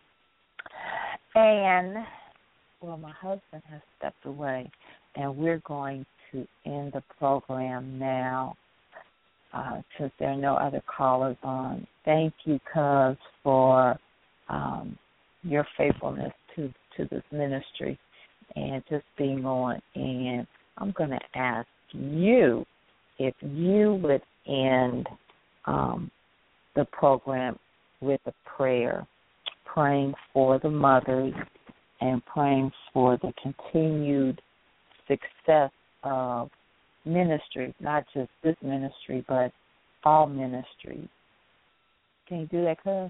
And well, my husband has stepped away, and we're going to end the program now because uh, there are no other callers on. Thank you, Cuz, for um, your faithfulness to, to this ministry and just being on. And I'm going to ask you if you would end um, the program with a prayer, praying for the mothers and praying for the continued success of ministry, not just this ministry, but all ministries. Can you do that, Cuz?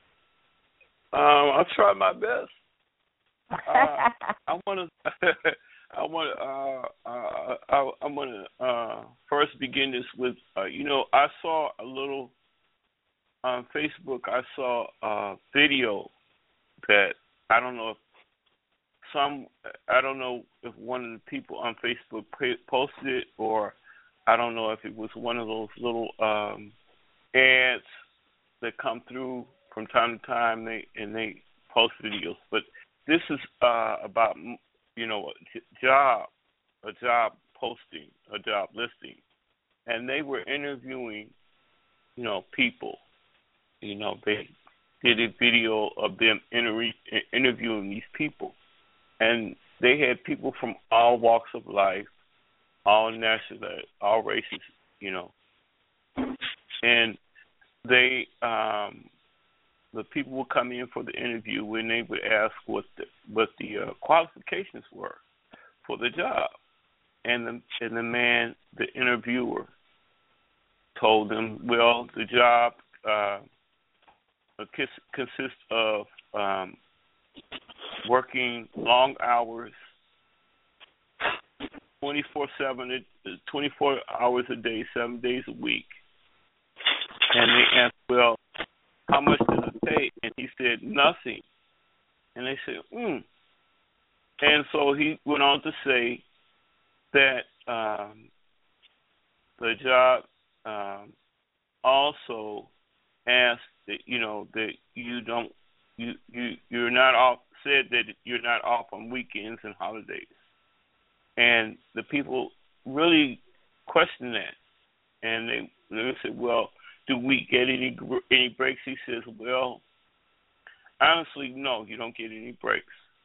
Um, I'll try my best. Uh, I want to. I want to. Uh, uh, I, I want to uh, first begin this with. Uh, you know, I saw a little on Facebook. I saw a video that I don't know if some. I don't know if one of the people on Facebook posted it, or I don't know if it was one of those little um, ads that come through from time to time. They and they post videos, but this is uh, about, you know, a job, a job posting, a job listing, and they were interviewing, you know, people. You know, they did a video of them inter- interviewing these people, and they had people from all walks of life, all nationalities, all races, you know, and they. Um, The people would come in for the interview when they would ask what the what the uh, qualifications were for the job, and the and the man, the interviewer, told them, well, the job uh, consists of um, working long hours, twenty-four seven, twenty-four hours a day, seven days a week, and they asked, well, how much does it pay? And he said, nothing. And they said, hmm. And so he went on to say that um, the job um, also asked that, you know, that you don't, you, you, you're not off said that you're not off on weekends and holidays. And the people really question that. And they, they said, well, do we get any any breaks? He says, well, honestly, no, you don't get any breaks.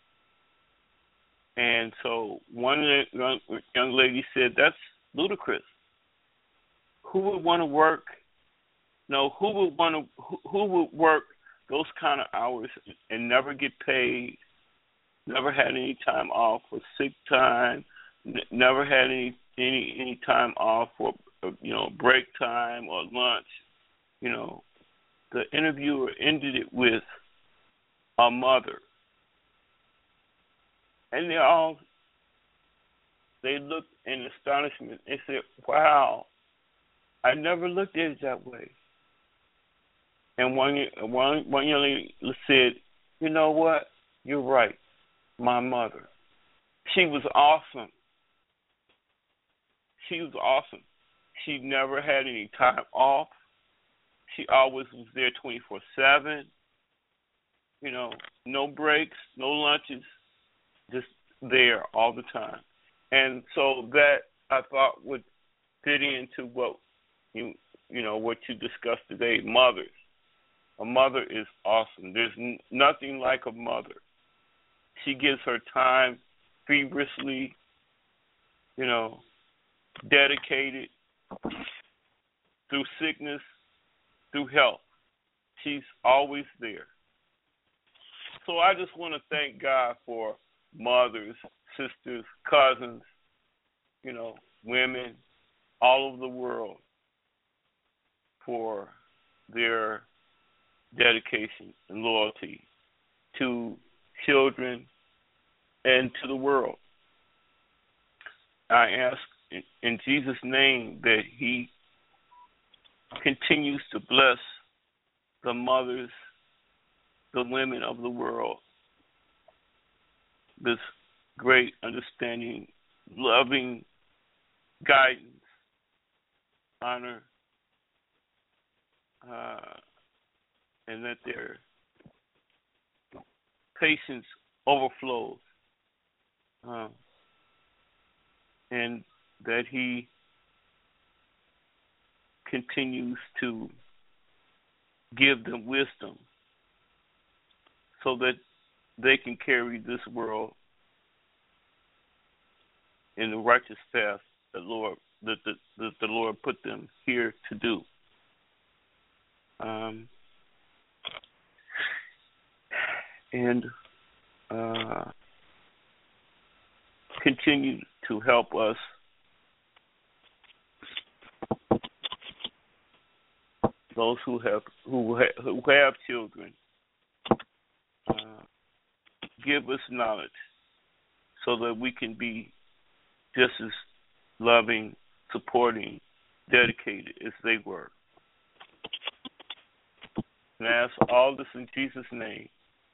And so one young, young lady said, that's ludicrous. Who would want to work? No, who would want to? Who, who would work those kind of hours and never get paid? Never had any time off for sick time. N- never had any any any time off for you know break time or lunch. You know, the interviewer ended it with a mother, and they all they looked in astonishment. They said, "Wow, I never looked at it that way." And one one one young lady said, "You know what? You're right. My mother, she was awesome. She was awesome. She never had any time off. She always was there twenty-four seven. You know, no breaks, no lunches, just there all the time." And so that I thought would fit into what you you know what you discussed today, mothers. A mother is awesome. There's n- nothing like a mother. She gives her time feverishly, you know, dedicated through sickness, through health. She's always there. So I just want to thank God for mothers, sisters, cousins, you know, women all over the world for their dedication and loyalty to children and to the world. I ask in, in Jesus' name that He continues to bless the mothers, the women of the world, this great understanding, loving guidance, honor, uh, and that their patience overflows, uh, and that He continues to give them wisdom so that they can carry this world in the righteous path that Lord that the, that the Lord put them here to do. Um, and uh, continue to help us those who have who ha- who have children. Uh, give us knowledge so that we can be just as loving, supporting, dedicated as they were. And I ask all this in Jesus' name.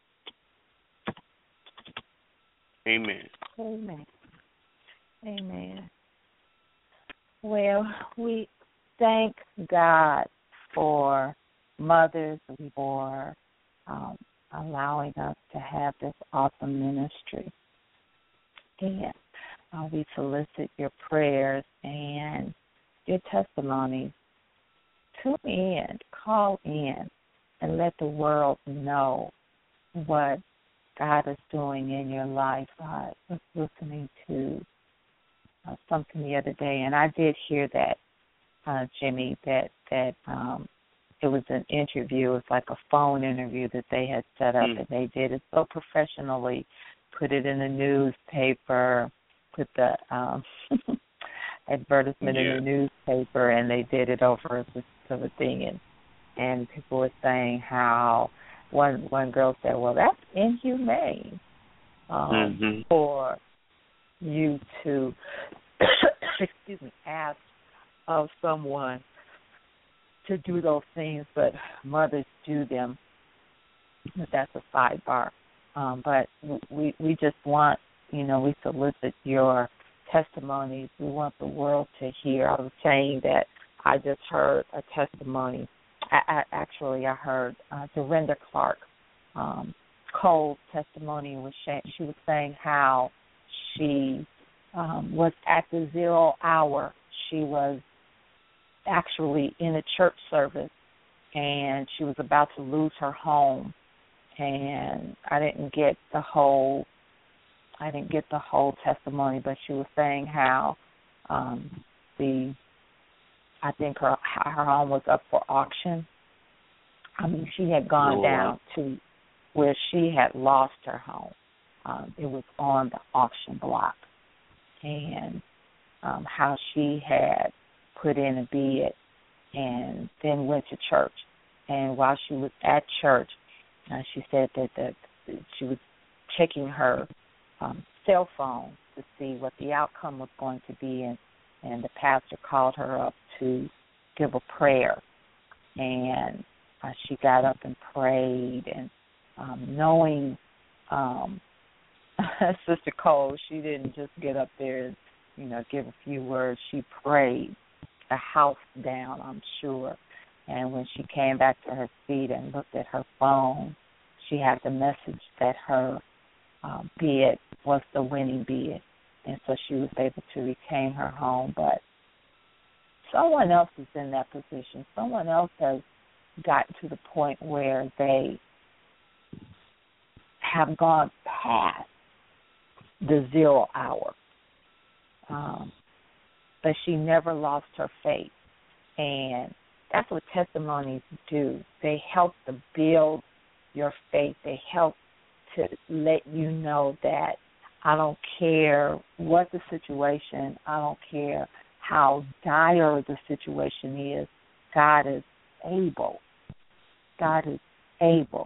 Amen. Amen. Amen. Well, we thank God for mothers, for um, allowing us to have this awesome ministry. And uh, we solicit your prayers and your testimonies. Tune in, call in, and let the world know what God is doing in your life. I was listening to uh, something the other day, and I did hear that, uh, Jimmy, that, that um, it was an interview. It's like a phone interview that they had set up, mm. and they did it so professionally, put it in the newspaper, put the um, advertisement yeah. in the newspaper, and they did it over the, the thing. And, and people were saying how one one girl said, well, that's inhumane um, mm-hmm. for you to, excuse me, ask of someone to do those things, but mothers do them. But that's a sidebar. Um, but we we just want, you know, we solicit your testimonies. We want the world to hear. I was saying that I just heard a testimony. I, I, actually, I heard uh, Dorinda Clark um, Cole's testimony. Was she was saying how she um, was at the zero hour. She was actually in a church service, and she was about to lose her home. And I didn't get the whole, I didn't get the whole testimony, but she was saying how um, the, I think her her home was up for auction. I mean, she had gone oh, down wow. to where she had lost her home. Um, it was on the auction block, and um, how she had put in a bid and then went to church. And while she was at church, uh, she said that the, she was checking her um, cell phone to see what the outcome was going to be, and, and the pastor called her up to give a prayer. And uh, she got up and prayed, and um, knowing um, Sister Cole, she didn't just get up there and, you know, give a few words. She prayed the house down, I'm sure. And when she came back to her feet and looked at her phone, she had the message that her um, bid was the winning bid. And so she was able to retain her home. But someone else is in that position. Someone else has gotten to the point where they have gone past the zero hour. Um, but she never lost her faith. And that's what testimonies do. They help to build your faith. They help to let you know that I don't care what the situation, I don't care how dire the situation is, God is able. God is able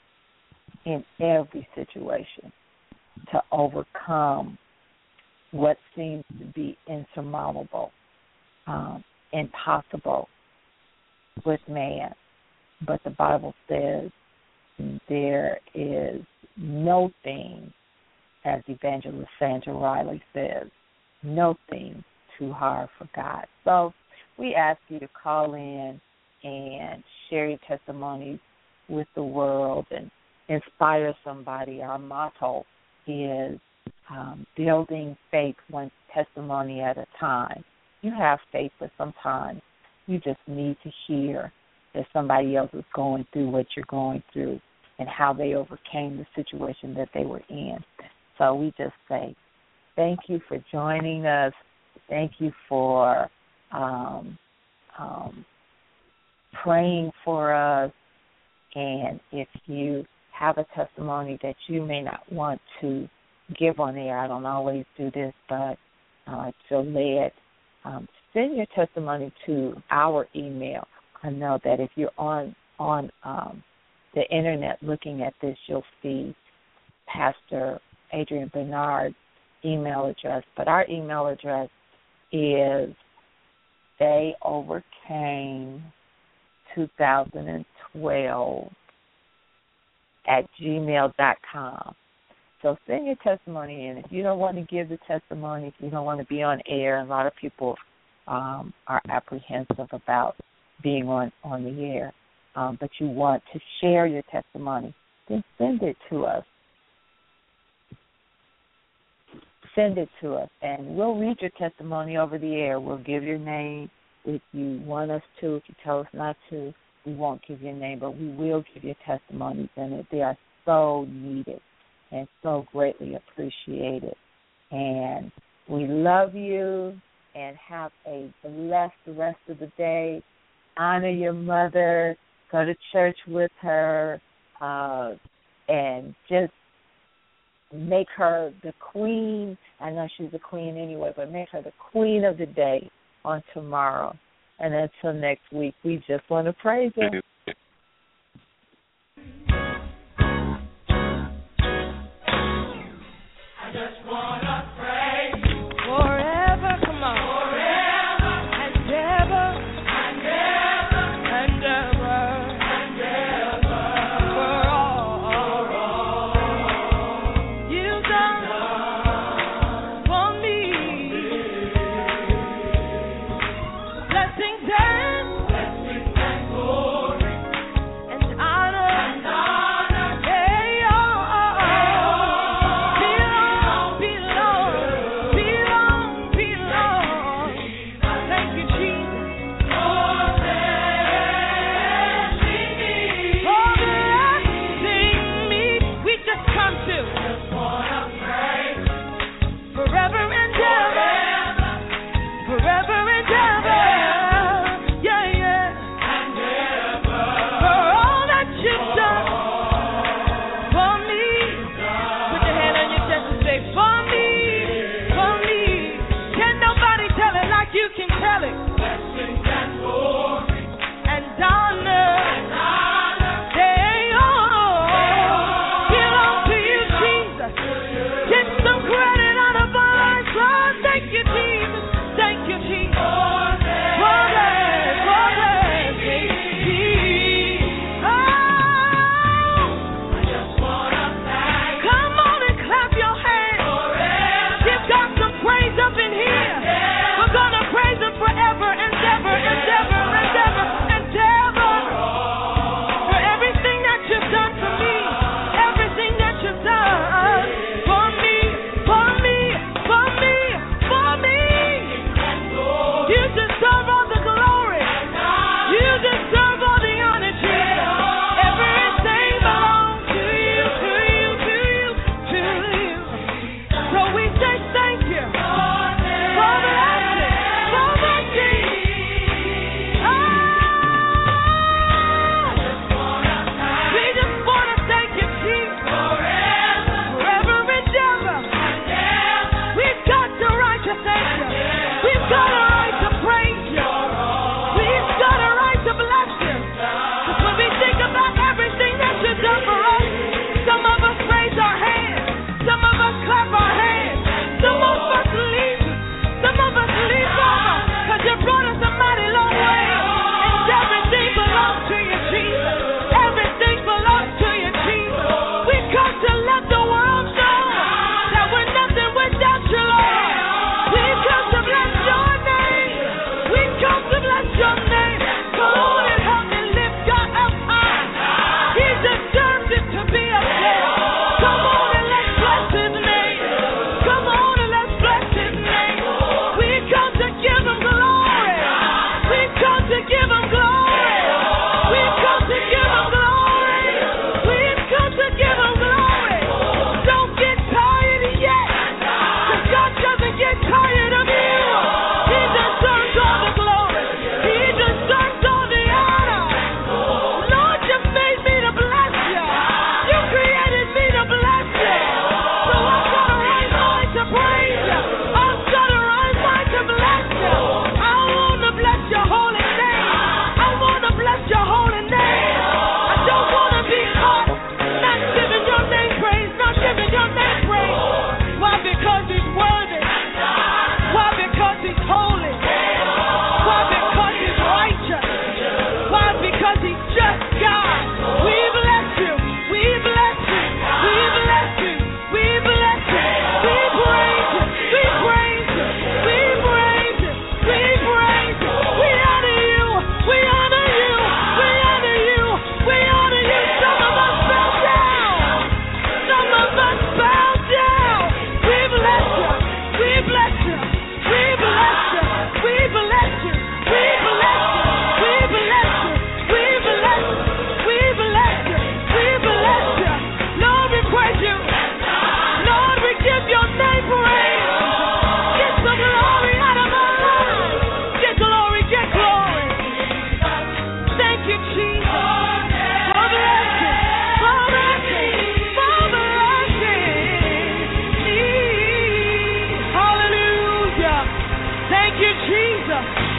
in every situation to overcome what seems to be insurmountable, um, impossible with man. But the Bible says there is no thing, as Evangelist Sandra Riley says, no thing too hard for God. So we ask you to call in and share your testimonies with the world and inspire somebody. Our motto is um, building faith one testimony at a time. You have faith, but sometimes you just need to hear that somebody else is going through what you're going through and how they overcame the situation that they were in. So we just say thank you for joining us. Thank you for um, um, praying for us. And if you have a testimony that you may not want to give on air, I don't always do this, but uh, I feel led, um, send your testimony to our email. I know that if you're on on um, the internet looking at this, you'll see Pastor Adrian Bernard's email address. But our email address is They Overcame twenty twelve at gmail dot com. So send your testimony in. If you don't want to give the testimony, if you don't want to be on air, a lot of people um, are apprehensive about being on, on the air, um, but you want to share your testimony, then send it to us. Send it to us, and we'll read your testimony over the air. We'll give your name if you want us to. If you tell us not to, we won't give your name, but we will give your testimonies, and they are so needed and so greatly appreciated. And we love you, and have a blessed rest of the day. Honor your mother. Go to church with her, uh, and just make her the queen. I know she's a queen anyway, but make her the queen of the day on tomorrow. And until next week, we just want to praise her. I just want to pray forever, come on. Forever and ever and ever and ever and ever for all, for all you've done for me. Blessings and blessings and glory and honor and honor. Hey, all. you, Jesus.